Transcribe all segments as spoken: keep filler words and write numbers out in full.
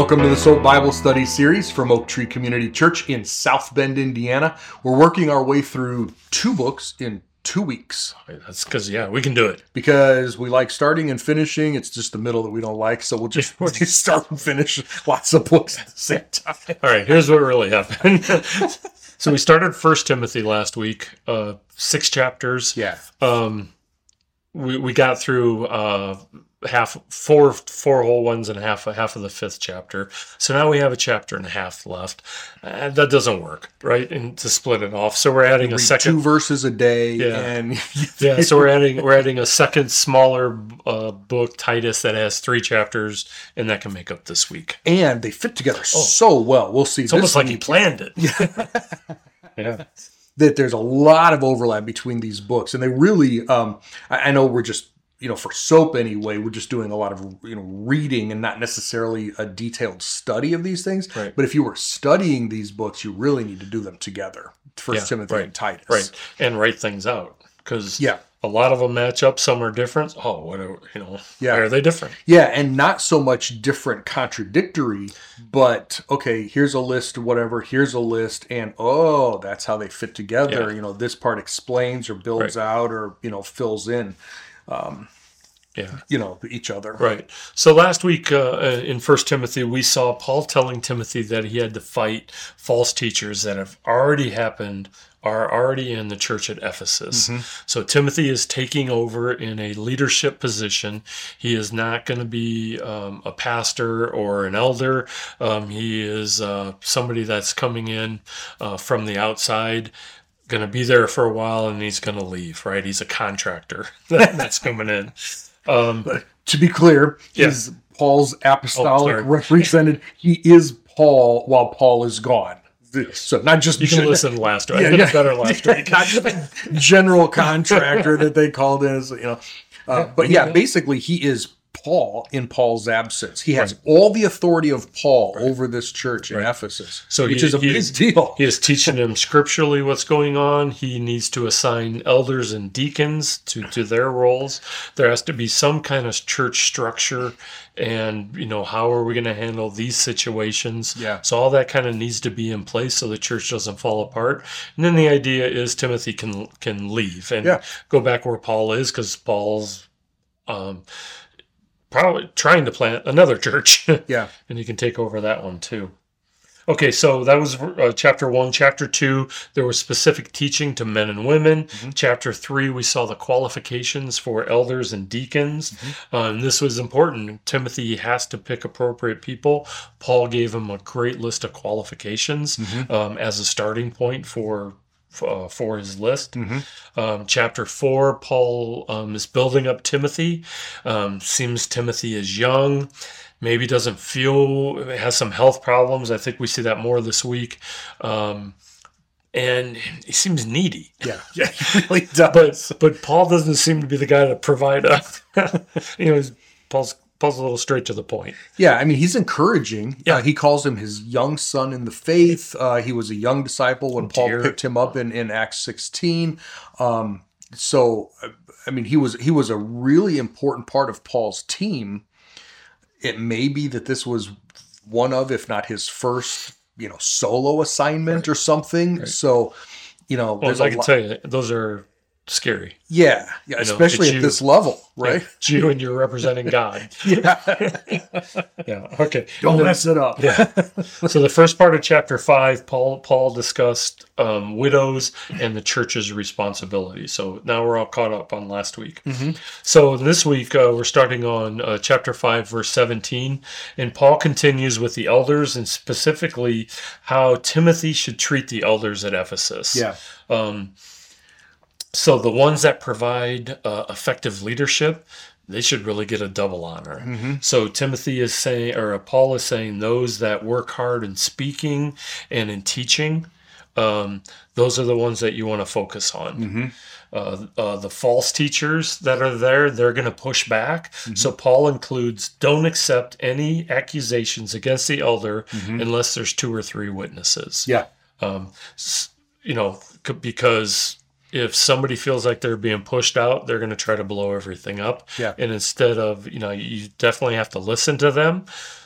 Welcome to the Soap Bible Study series from Oak Tree Community Church in South Bend, Indiana. We're working our way through two books in two weeks. That's because, yeah, we can do it. Because we like starting and finishing. It's just the middle that we don't like, so we'll just, we'll just start and finish lots of books at the same time. All right, here's what really happened. So we started First Timothy last week, uh, six chapters. Yeah. Um, we we got through uh, half four four whole ones and half half of the fifth chapter. So now we have a chapter and a half left. Uh, that doesn't work, right? And to split it off, so we're adding a second two verses a day. Yeah. And yeah. So we're adding we're adding a second smaller uh, book, Titus, that has three chapters, and that can make up this week. And they fit together oh. so well. We'll see. It's almost like he planned it. Yeah. Yeah. That there's a lot of overlap between these books, and they really. Um, I, I know we're just. You know, for soap anyway, we're just doing a lot of, you know, reading and not necessarily a detailed study of these things. Right. But if you were studying these books, you really need to do them together. First yeah, Timothy right, and Titus. Right. And write things out. Because yeah. a lot of them match up. Some are different. Oh, what are, you know, yeah. why are they different? Yeah, and not so much different contradictory, but, okay, here's a list, whatever, here's a list, and, oh, that's how they fit together. Yeah. You know, this part explains or builds right. out or, you know, fills in. Um Yeah, you know, each other. Right. So last week uh, in First Timothy, we saw Paul telling Timothy that he had to fight false teachers that have already happened, are already in the church at Ephesus. Mm-hmm. So Timothy is taking over in a leadership position. He is not going to be um, a pastor or an elder. Um, he is uh, somebody that's coming in uh, from the outside, going to be there for a while, and he's going to leave, right? He's a contractor that's coming in. Um, but to be clear, yeah. he's Paul's apostolic oh, represented. He is Paul while Paul is gone. So not just you can gen- listen last week. Yeah, I did yeah. better last week. Not just a general contractor that they called in, as, you know. Uh, but yeah, basically he is Paul in Paul's absence. He has right. all the authority of Paul right. over this church in right. Ephesus, so which he, is a he big is, deal. He is teaching them scripturally what's going on. He needs to assign elders and deacons to, to their roles. There has to be some kind of church structure, and you know, how are we going to handle these situations? Yeah. So all that kind of needs to be in place so the church doesn't fall apart. And then the idea is Timothy can can leave and yeah. go back where Paul is, because Paul's um probably trying to plant another church. Yeah. And you can take over that one too. Okay, so that was uh, chapter one. Chapter two, there was specific teaching to men and women. Mm-hmm. Chapter three, we saw the qualifications for elders and deacons. Mm-hmm. Uh, and this was important. Timothy has to pick appropriate people. Paul gave him a great list of qualifications mm-hmm. um, as a starting point for Uh, for his list. Mm-hmm. Um, chapter four, Paul um, is building up Timothy. Um, seems Timothy is young, maybe doesn't feel, has some health problems. I think we see that more this week. Um, and he seems needy. Yeah, yeah, he really does. But, but Paul doesn't seem to be the guy to provide up. you know, Paul's Paul's a little straight to the point. Yeah, I mean, he's encouraging. Yeah. Uh, he calls him his young son in the faith. Uh, he was a young disciple when Paul Dear. picked him up in, in Acts sixteen. Um, so, I mean, he was he was a really important part of Paul's team. It may be that this was one of, if not his first, you know, solo assignment right. or something. Right. So, you know, well, I can lo- tell you, those are scary. Yeah, yeah, you especially know, at you, this level, right? Yeah, it's you and you're representing God. yeah. yeah, okay. Don't mess it up. yeah. So the first part of chapter five, Paul Paul discussed um, widows and the church's responsibility. So now we're all caught up on last week. Mm-hmm. So this week uh, we're starting on uh, chapter five, verse seventeen, and Paul continues with the elders and specifically how Timothy should treat the elders at Ephesus. Yeah. Um, So the ones that provide uh, effective leadership, they should really get a double honor. Mm-hmm. So Timothy is saying, or Paul is saying, those that work hard in speaking and in teaching, um, those are the ones that you want to focus on. Mm-hmm. Uh, uh, the false teachers that are there, they're going to push back. Mm-hmm. So Paul includes, don't accept any accusations against the elder mm-hmm. unless there's two or three witnesses. Yeah. Um, you know, because if somebody feels like they're being pushed out, they're going to try to blow everything up. Yeah. And instead of, you know, you definitely have to listen to them,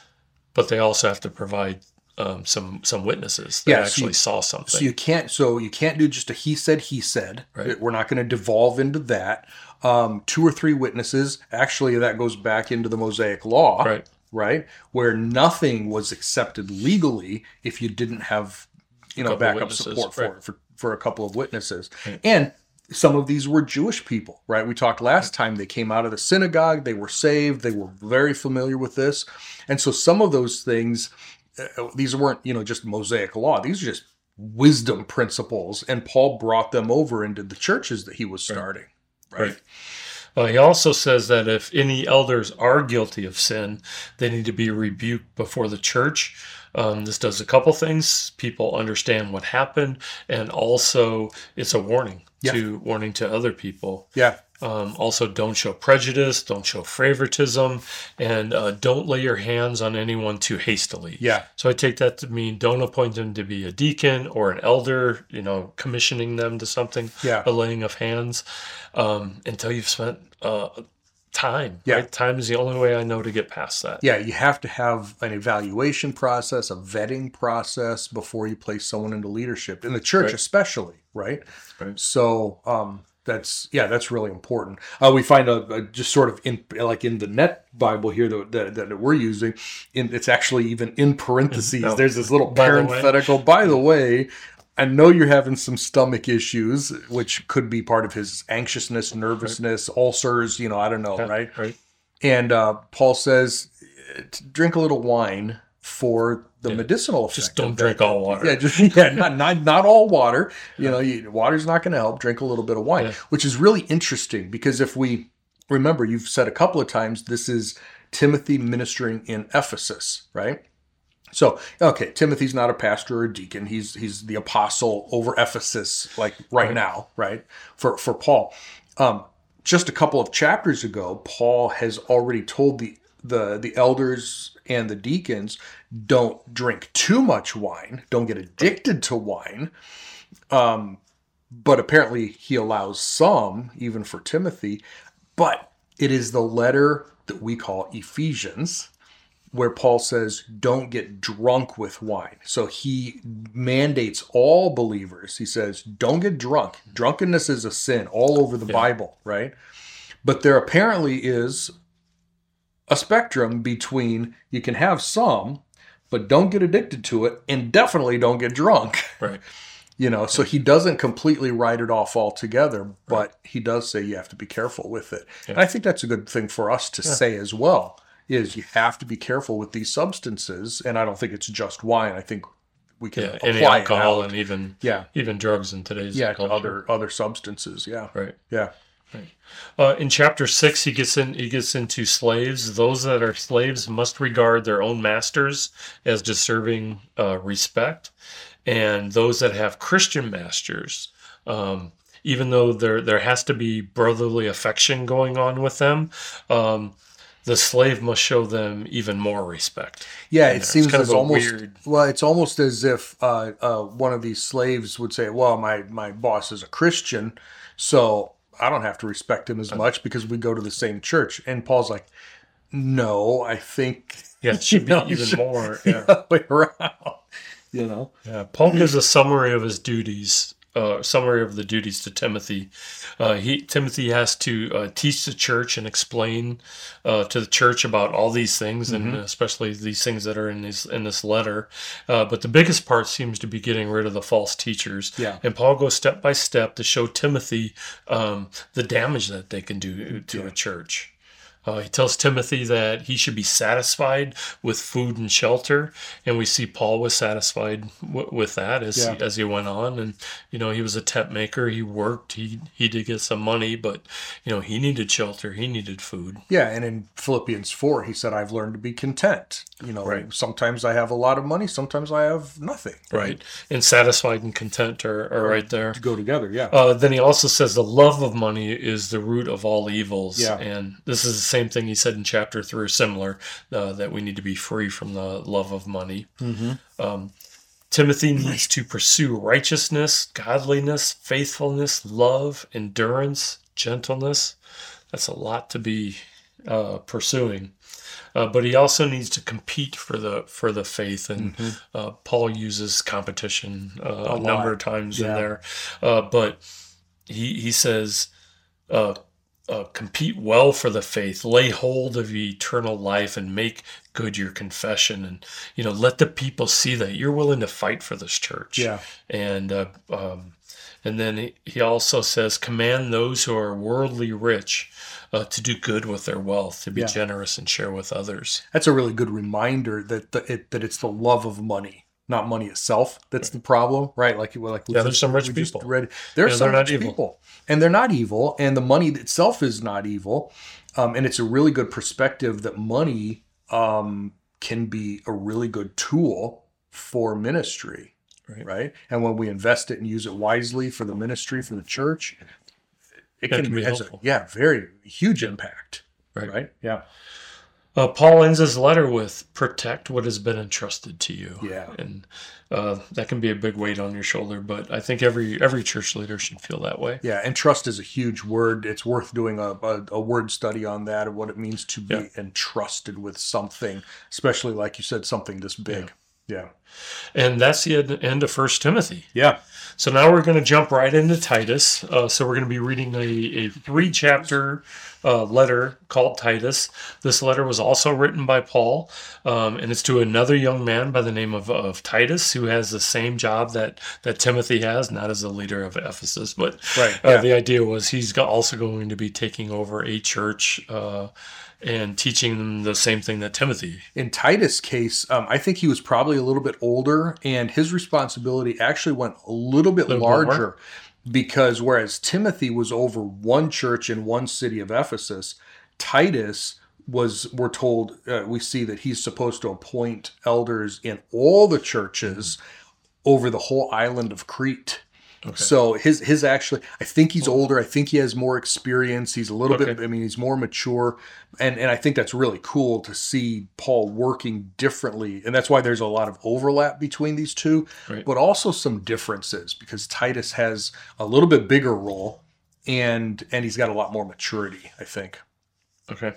But they also have to provide um, some some witnesses that Yeah, so actually you- saw something. So you can't. So you can't do just a he said he said. Right. We're not going to devolve into that. Um, two or three witnesses. Actually, that goes back into the Mosaic Law, Right. Right, where nothing was accepted legally if you didn't have, you know, Couple backup witnesses, support for right. it for for a couple of witnesses. And some of these were Jewish people, right? We talked last time. They came out of the synagogue. They were saved. They were very familiar with this, and so some of those things. Uh, these weren't, you know, just Mosaic law. These are just wisdom principles, and Paul brought them over into the churches that he was starting. Right. Right. Uh, he also says that if any elders are guilty of sin, they need to be rebuked before the church. Um, this does a couple things. People understand what happened, and also it's a warning Yeah. to warning to other people. Yeah. Um, also, don't show prejudice, don't show favoritism, and uh, don't lay your hands on anyone too hastily. Yeah. So I take that to mean don't appoint them to be a deacon or an elder, you know, commissioning them to something, Yeah. a laying of hands, um, until you've spent uh, time. Yeah. Right? Time is the only way I know to get past that. Yeah. You have to have an evaluation process, a vetting process before you place someone into leadership in the church, Right. especially. Right. Right. So, um, that's yeah, that's really important. Uh, we find a, a just sort of in like in the Net Bible here that that, that we're using, in, it's actually even in parentheses. Oh, There's this little by the way. parenthetical. By the way, I know you're having some stomach issues, which could be part of his anxiousness, nervousness, ulcers. You know, I don't know, Yeah, right? Right. And uh, Paul says, to drink a little wine for the Yeah. medicinal effect. Just don't of drink that. all water. Yeah, just yeah, not not not all water. You know, you, water's not going to help. Drink a little bit of wine, Yeah. which is really interesting because if we remember, you've said a couple of times, this is Timothy ministering in Ephesus, right? So, okay, Timothy's not a pastor or a deacon. He's he's the apostle over Ephesus, like right, Right. now, right? For for Paul. Um, just a couple of chapters ago, Paul has already told the the the elders and the deacons, don't drink too much wine, don't get addicted to wine. Um, but apparently he allows some, even for Timothy. But it is the letter that we call Ephesians, where Paul says, don't get drunk with wine. So he mandates all believers. He says, don't get drunk. Drunkenness is a sin all over the Yeah. Bible, right? But there apparently is a spectrum between you can have some, but don't get addicted to it, and definitely don't get drunk. Right. You know, so he doesn't completely write it off altogether, but he does say you have to be careful with it. Yeah. And I think that's a good thing for us to say as well, is you have to be careful with these substances. And I don't think it's just wine. I think we can Yeah. apply Any it alcohol out. and even Yeah. even drugs in today's Yeah, to culture. other other substances. Yeah. Right. Yeah. Uh, in chapter six, he gets in. He gets into slaves. Those that are slaves must regard their own masters as deserving uh, respect, and those that have Christian masters, um, even though there there has to be brotherly affection going on with them, um, the slave must show them even more respect. Yeah, You it know, seems it's kind as of a almost weird. well. It's almost as if uh, uh, one of these slaves would say, "Well, my my boss is a Christian, so I don't have to respect him as much because we go to the same church." And Paul's like, "No, I think Yeah, it should be you know, you even should- more. Yeah. the other way around." You know, Yeah, Paul gives a summary of his duties, uh, summary of the duties to Timothy. Uh, he Timothy has to uh, teach the church and explain uh, to the church about all these things, and especially these things that are in this in this letter. Uh, but the biggest part seems to be getting rid of the false teachers. Yeah. And Paul goes step by step to show Timothy um, the damage that they can do to a church. Uh, he tells Timothy that he should be satisfied with food and shelter, and we see Paul was satisfied w- with that as Yeah. he, as he went on. And you know, he was a tent maker. He worked. He he did get some money, but you know, he needed shelter. He needed food. yeah. And in Philippians four, he said, "I've learned to be content." You know, Right. sometimes I have a lot of money, sometimes I have nothing. Right. And satisfied and content are, are right there. To go together, yeah. Uh, then he also says the love of money is the root of all evils. Yeah. And this is the same thing he said in chapter three, or similar, uh, that we need to be free from the love of money. Mm-hmm. Um, Timothy needs to pursue righteousness, godliness, faithfulness, love, endurance, gentleness. That's a lot to be uh, pursuing. Uh, but he also needs to compete for the for the faith, and mm-hmm. uh, Paul uses competition uh, a, a number of times yeah. in there. Uh, but he he says, uh, uh, compete well for the faith, lay hold of eternal life, and make good your confession, and you know let the people see that you're willing to fight for this church. Yeah, and uh, um, and then he, he also says, command those who are worldly rich Uh, to do good with their wealth, to be yeah. generous and share with others. That's a really good reminder that the, it, that it's the love of money, not money itself, that's right. the problem, right? Like, like yeah, there's some rich people. Read, there are yeah, some rich people, and they're not evil, and the money itself is not evil. Um, and it's a really good perspective that money um, can be a really good tool for ministry, right. right? And when we invest it and use it wisely for the ministry, for the church, it can, can be helpful. A, yeah, very huge impact. Right. Right. Yeah. Uh, Paul ends his letter with protect what has been entrusted to you. Yeah. And uh, that can be a big weight on your shoulder, but I think every every church leader should feel that way. Yeah. And trust is a huge word. It's worth doing a, a, a word study on that, of what it means to be yeah. entrusted with something, especially like you said, something this big. Yeah. yeah. And that's the end of First Timothy. Yeah. So now we're going to jump right into Titus. Uh, so we're going to be reading a, a three-chapter uh, letter called Titus. This letter was also written by Paul, um, and it's to another young man by the name of, of Titus, who has the same job that, that Timothy has, not as the leader of Ephesus, but right, uh, yeah. the idea was he's also going to be taking over a church uh and teaching them the same thing that Timothy. In Titus' case, um, I think he was probably a little bit older, and his responsibility actually went a little bit little larger more. Because whereas Timothy was over one church in one city of Ephesus, Titus was, we're told, uh, we see that he's supposed to appoint elders in all the churches over the whole island of Crete. Okay. So his his actually, I think he's older. I think he has more experience. He's a little okay. bit, I mean, he's more mature. And, and I think that's really cool to see Paul working differently. And that's why there's a lot of overlap between these two, right. but also some differences, because Titus has a little bit bigger role, and and he's got a lot more maturity, I think. Okay.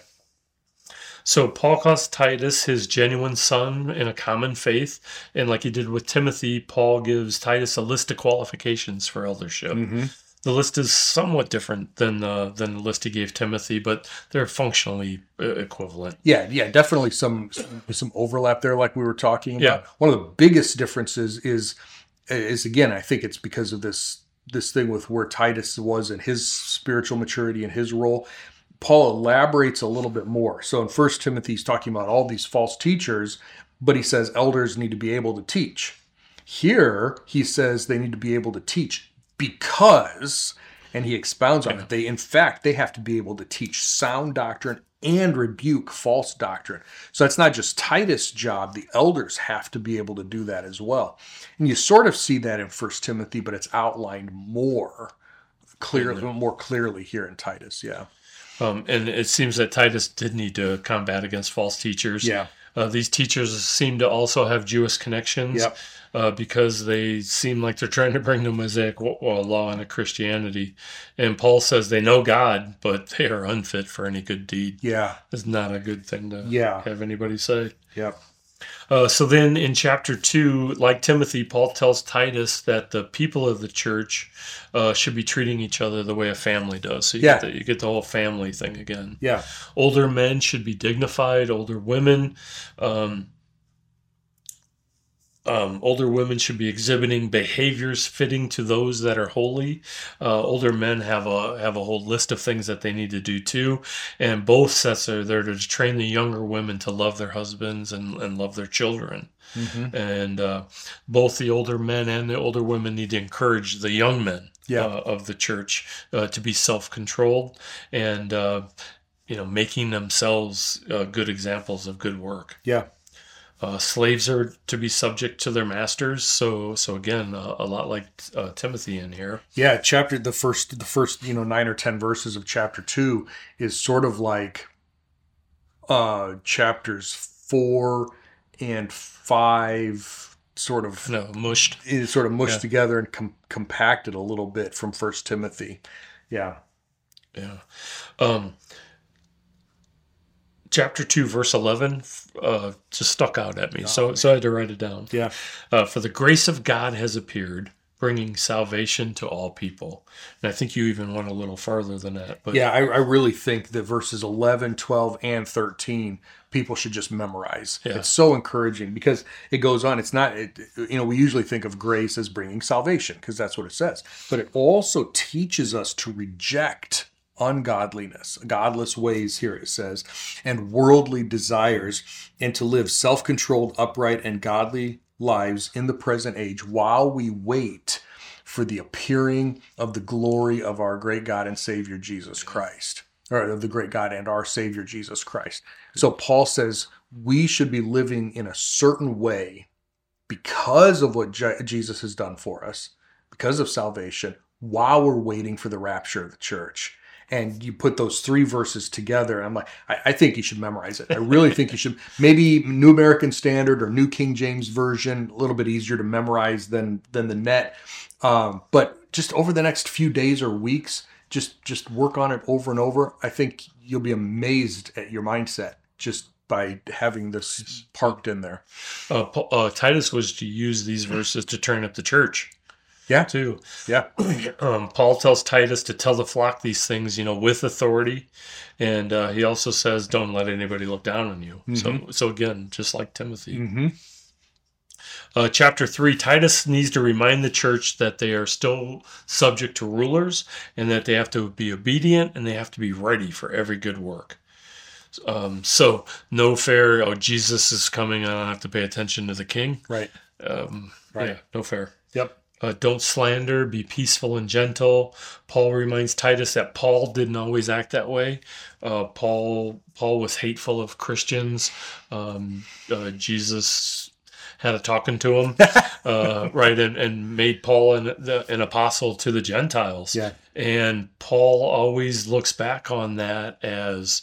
So Paul calls Titus his genuine son in a common faith. And like he did with Timothy, Paul gives Titus a list of qualifications for eldership. Mm-hmm. The list is somewhat different than the, than the list he gave Timothy, but they're functionally equivalent. Yeah, yeah, definitely some some overlap there, like we were talking about. Yeah. One of the biggest differences is, is again, I think it's because of this this thing with where Titus was in his spiritual maturity and his role. Paul elaborates a little bit more. So in First Timothy, he's talking about all these false teachers, but he says elders need to be able to teach. Here, he says they need to be able to teach because, and he expounds on it, they, in fact, they have to be able to teach sound doctrine and rebuke false doctrine. So it's not just Titus' job. The elders have to be able to do that as well. And you sort of see that in First Timothy, but it's outlined more clearly, more clearly here in Titus, yeah. Um, and it seems that Titus did need to combat against false teachers. Yeah. Uh, these teachers seem to also have Jewish connections yep. uh, because they seem like they're trying to bring the Mosaic law into Christianity. And Paul says they know God, but they are unfit for any good deed. Yeah. It's not a good thing to yeah. have anybody say. Yep. Uh, so then in chapter two, like Timothy, Paul tells Titus that the people of the church uh, should be treating each other the way a family does. So you, yeah. get the, you get the whole family thing again. Yeah. Older men should be dignified. Older women, um, um, older women should be exhibiting behaviors fitting to those that are holy. Uh, older men have a have a whole list of things that they need to do too. And both sets are there to train the younger women to love their husbands and, and love their children. Mm-hmm. And uh, both the older men and the older women need to encourage the young men yeah. uh, of the church uh, to be self-controlled and uh, you know making themselves uh, good examples of good work. Yeah. Uh, slaves are to be subject to their masters, so so again, uh, a lot like uh, Timothy in here. Yeah, chapter the first the first you know nine or ten verses of chapter two is sort of like uh, chapters four and five, sort of no mushed, is sort of mushed yeah. together and com- compacted a little bit from First Timothy. Yeah, yeah. Um, chapter two, verse eleven, uh, just stuck out at me. Oh, so, so I had to write it down. Yeah. Uh, For the grace of God has appeared, bringing salvation to all people. And I think you even went a little farther than that. But yeah, I, I really think that verses eleven, twelve, and thirteen, people should just memorize. Yeah. It's so encouraging because it goes on. It's not, it, you know, we usually think of grace as bringing salvation because that's what it says. But it also teaches us to reject ungodliness, godless ways, here it says, and worldly desires, and to live self-controlled, upright, and godly lives in the present age while we wait for the appearing of the glory of our great God and Savior Jesus Christ, or of the great God and our Savior Jesus Christ. So Paul says we should be living in a certain way because of what Je- Jesus has done for us, because of salvation, while we're waiting for the rapture of the church. And you put those three verses together, and I'm like, I, I think you should memorize it. I really think you should. Maybe New American Standard or New King James Version, a little bit easier to memorize than than the net. Um, but just over the next few days or weeks, just just work on it over and over. I think you'll be amazed at your mindset just by having this parked in there. Uh, uh, Titus was to use these verses to turn up the church. Yeah. Too. Yeah. Um, Paul tells Titus to tell the flock these things, you know, with authority. And uh, he also says, don't let anybody look down on you. Mm-hmm. So, so again, just like Timothy. Mm-hmm. Uh, chapter three, Titus needs to remind the church that they are still subject to rulers and that they have to be obedient and they have to be ready for every good work. Um, so no fair, oh, Jesus is coming, I don't have to pay attention to the king. Right. Um, right. Yeah, no fair. Yep. Uh, don't slander, be peaceful and gentle. Paul reminds Titus that Paul didn't always act that way. Uh, Paul Paul was hateful of Christians. Um, uh, Jesus had a talking to him, uh, right, and, and made Paul an, the, an apostle to the Gentiles. Yeah. And Paul always looks back on that as...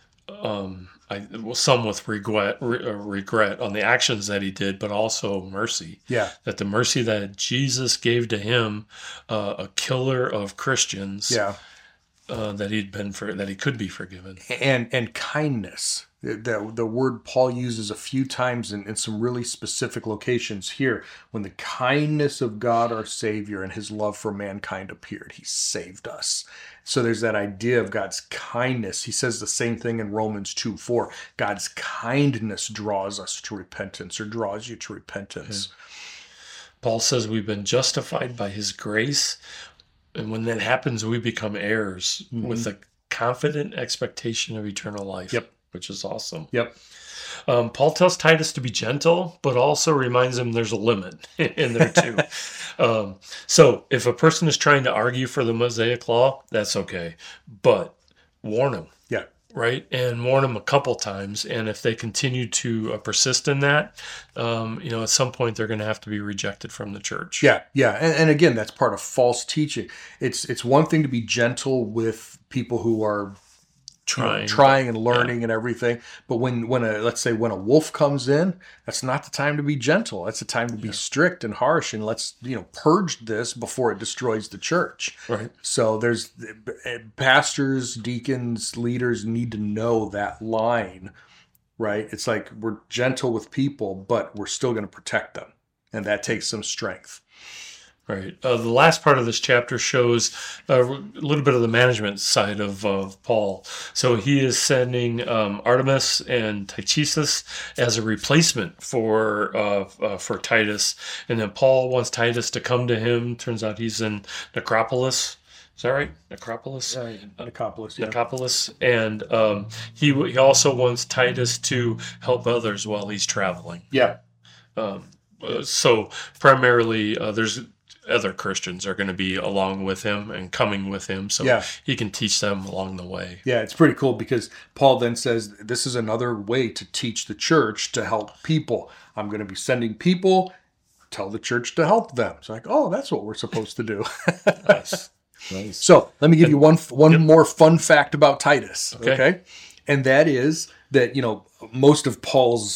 Um, I, well, some with regret, re, uh, regret on the actions that he did, but also mercy. Yeah, that the mercy that Jesus gave to him, uh, a killer of Christians. Yeah, uh, that he'd been for that he could be forgiven. And and kindness. The, the word Paul uses a few times in, in some really specific locations here. When the kindness of God our Savior and his love for mankind appeared, he saved us. So there's that idea of God's kindness. He says the same thing in Romans two four. God's kindness draws us to repentance, or draws you to repentance. Yeah. Paul says we've been justified by his grace. And when that happens, we become heirs mm-hmm. with a confident expectation of eternal life. Yep. Which is awesome. Yep. Um, Paul tells Titus to be gentle, but also reminds him there's a limit in there too. um, so if a person is trying to argue for the Mosaic Law, that's okay. But warn them. Yeah. Right? And warn them a couple times. And if they continue to uh, persist in that, um, you know, at some point they're going to have to be rejected from the church. Yeah. Yeah. And, and again, that's part of false teaching. It's, it's one thing to be gentle with people who are Trying, you know, trying and learning yeah. and everything, but when when a let's say when a wolf comes in, that's not the time to be gentle. That's the time to be yeah. strict and harsh, and let's you know purge this before it destroys the church. Right. So there's pastors, deacons, leaders need to know that line. Right. It's like we're gentle with people, but we're still going to protect them, and that takes some strength. Right. Uh, the last part of this chapter shows uh, a little bit of the management side of uh, Paul. So he is sending um, Artemas and Tychicus as a replacement for uh, uh, for Titus, and then Paul wants Titus to come to him. Turns out he's in Nicopolis. Is that right? Nicopolis? Uh, Nicopolis, yeah. Nicopolis. And um, he he also wants Titus to help others while he's traveling. Yeah. Um, uh, so primarily, uh, there's other Christians are going to be along with him and coming with him, so yeah. he can teach them along the way. Yeah, it's pretty cool because Paul then says this is another way to teach the church to help people. I'm going to be sending people, tell the church to help them. It's like, oh, that's what we're supposed to do. Nice. Nice. So let me give you one one yep. more fun fact about Titus. Okay. okay, and that is that you know most of Paul's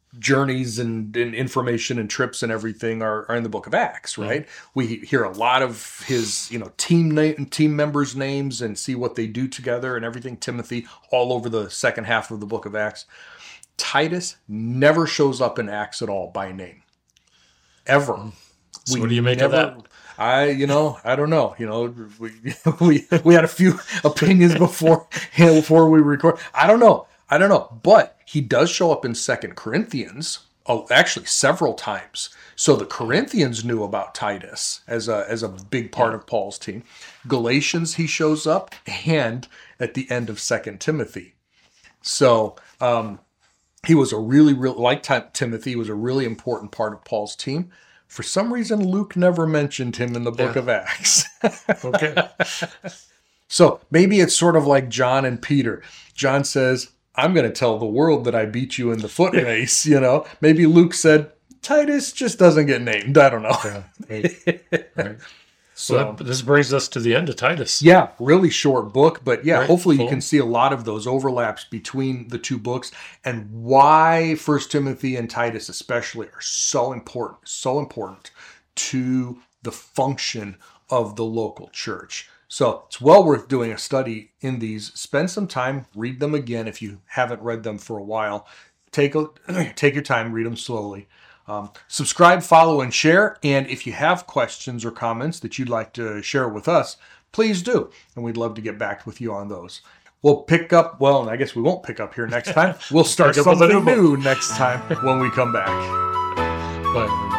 journeys and, and information and trips and everything are, are in the book of Acts, right? Mm-hmm. We hear a lot of his, you know, team name, team members' names and see what they do together and everything. Timothy, all over the second half of the book of Acts. Titus never shows up in Acts at all by name, ever. So we what do you make never, of that? I, you know, I don't know. You know, we we we had a few opinions before before we record. I don't know. I don't know. But he does show up in Second Corinthians. Oh, actually, several times. So the Corinthians knew about Titus as a as a big part of Paul's team. Galatians, he shows up, and at the end of Second Timothy. So um, he was a really, really like Timothy. He was a really important part of Paul's team. For some reason, Luke never mentioned him in the book yeah. of Acts. Okay. So maybe it's sort of like John and Peter. John says, I'm going to tell the world that I beat you in the foot race, you know. Maybe Luke said, Titus just doesn't get named. I don't know. Yeah, right. Right. So well, that, this brings us to the end of Titus. Yeah, really short book, but yeah, right. hopefully Full. You can see a lot of those overlaps between the two books and why First Timothy and Titus especially are so important, so important to the function of the local church. So it's well worth doing a study in these. Spend some time, read them again if you haven't read them for a while. Take a, take your time, read them slowly. Um, subscribe, follow, and share. And if you have questions or comments that you'd like to share with us, please do. And we'd love to get back with you on those. We'll pick up, well, I guess we won't pick up here next time. We'll start something new next time when we come back. Bye.